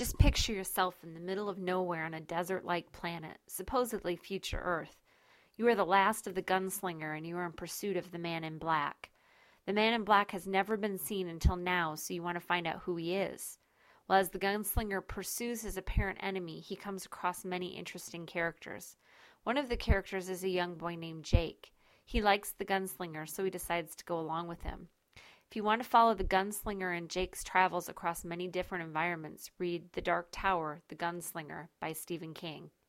Just picture yourself in the middle of nowhere on a desert-like planet, supposedly future Earth. You are the last of the gunslinger and you are in pursuit of the man in black. The man in black has never been seen until now, so you want to find out who he is. Well, as the gunslinger pursues his apparent enemy, he comes across many interesting characters. One of the characters is a young boy named Jake. He likes the gunslinger, so he decides to go along with him. If you want to follow the gunslinger and Jake's travels across many different environments, read The Dark Tower, The Gunslinger by Stephen King.